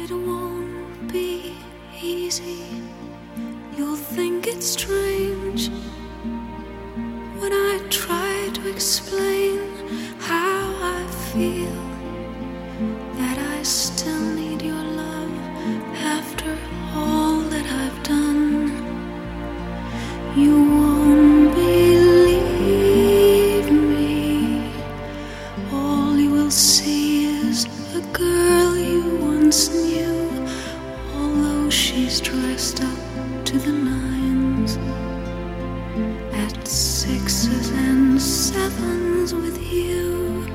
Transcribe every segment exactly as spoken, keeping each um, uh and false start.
It won't be easy. You'll think it's strange when I try to explain how I feel, that I still need your love after all that I've done. You won't believe me. All you will see is a girl you once knew, although she's dressed up to the nines, at sixes and sevens with you.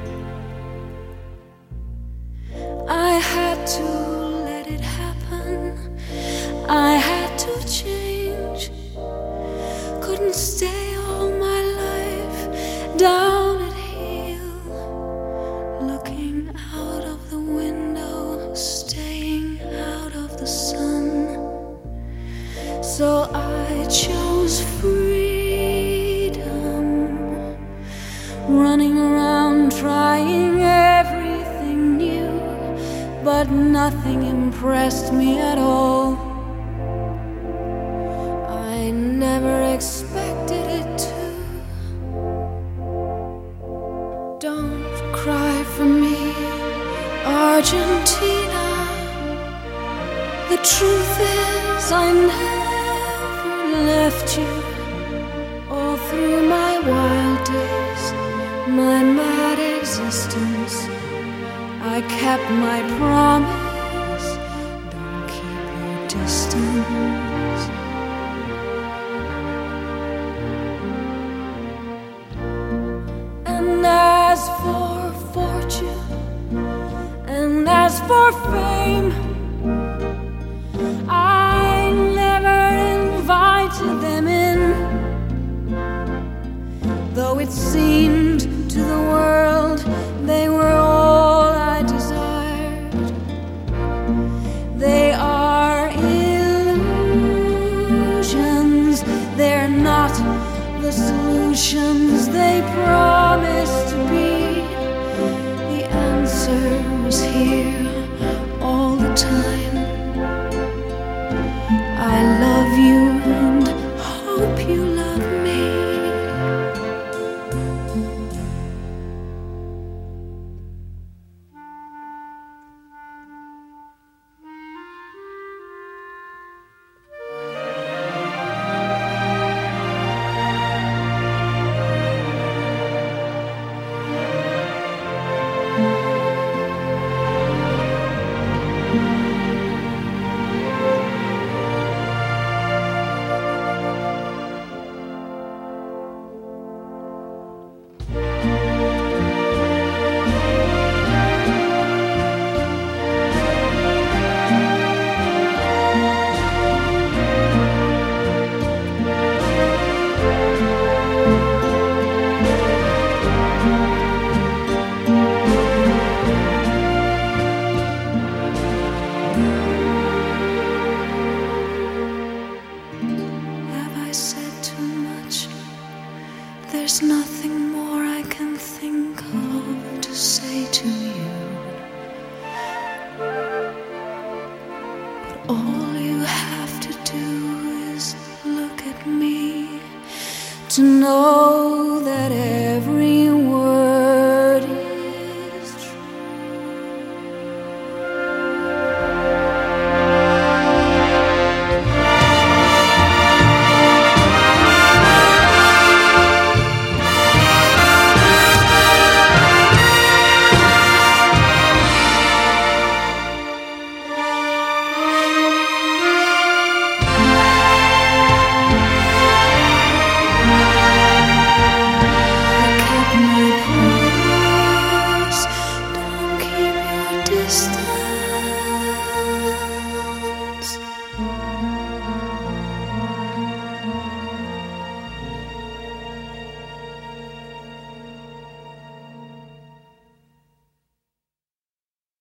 I had to let it happen. I had to change. Couldn't stay all my life down at heel, looking out of the window, staying out of the sun. So I chose freedom, running around trying everything new, but nothing impressed me at all. I never expected it to. Don't cry for me, Argentina. The truth is I never left you. All through my wild days, my mad existence, I kept my promise. Don't keep your distance. And as for fortune, and as for fame, I never invited them in, though it seemed to the world they were all I desired. They are illusions, they're not the solutions they promise to be. The answer is here all the time. I love you and hope you love me. There's nothing more I can think of to say to you.